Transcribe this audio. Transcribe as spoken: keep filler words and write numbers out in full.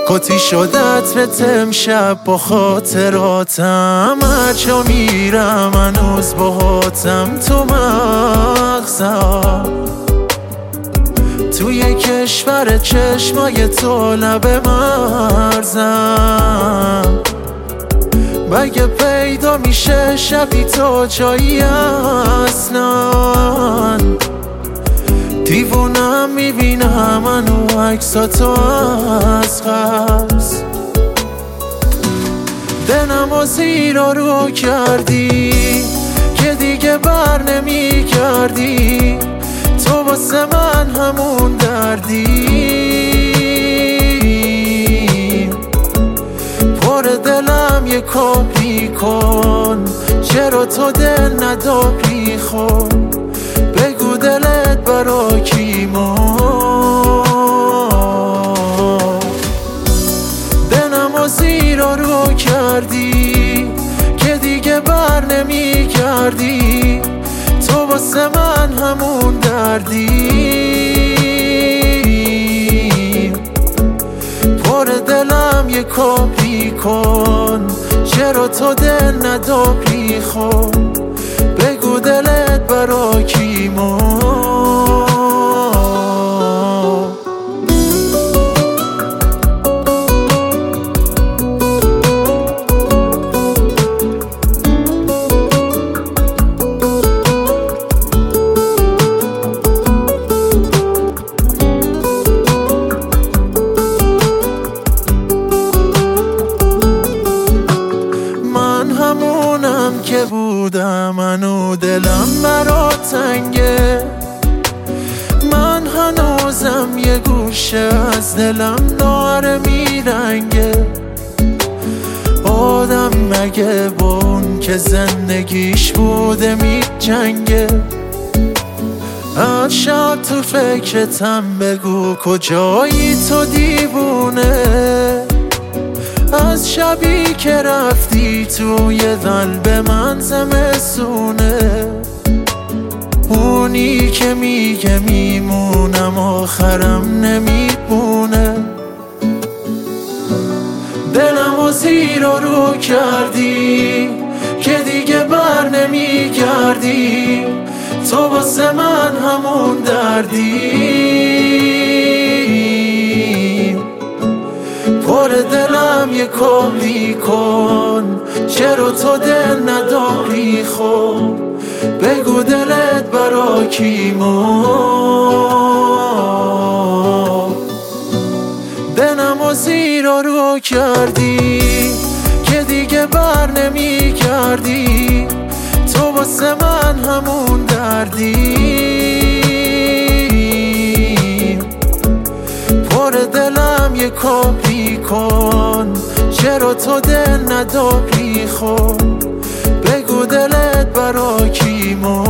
کتی شدت به امشب با خاطراتم، هرجا میرم هنوز باهاتم تو مغزم، توی کشور چشمای تو لب مرزم. مگه پیدا میشه شبی تو جایی اصلا؟ دیوونم میبینم منو عکساتو از قبض، دلم و زیرا رو کردی که دیگه بر نمی کردی، تو واسه من همون دردی. پر دلم یه کاری کن، چرا تو دل نداری؟ خب بگو دلت برا کی مرد؟ دلم و زیرا رو کردی که دیگه بر نمی کردی، تو واسه من همون دردی. پر دلم یه کاری کن، چرا تو دل نداری؟ خب بگو دلت برا کی مرد؟ که بودم منو دلم برا تنگه، من هنوزم یه گوشه از دلم داره میرنگه. آدم مگه با اون که زندگیش بوده میجنگه؟ از شب تو فکرتم بگو کجایی تو دیوونه، از شبی که رفتی توی قلب من زمستونه. اونی که میگه میمونم آخرم نمیمونه. دلم و زیرا رو کردی که دیگه بر نمیگردی، تو واسه من همون دردی. پر دلم یه کاری کن، چرا تو دل نداری؟ خب بگو دلت برا کی مرد؟ دلم و زیرا رو کردی که دیگه بر نمی کردی، تو واسه من همون دردی. پر دلم یه کاری کن، چرا تو دل نداری؟ خب بگو دلت برا کی مرد؟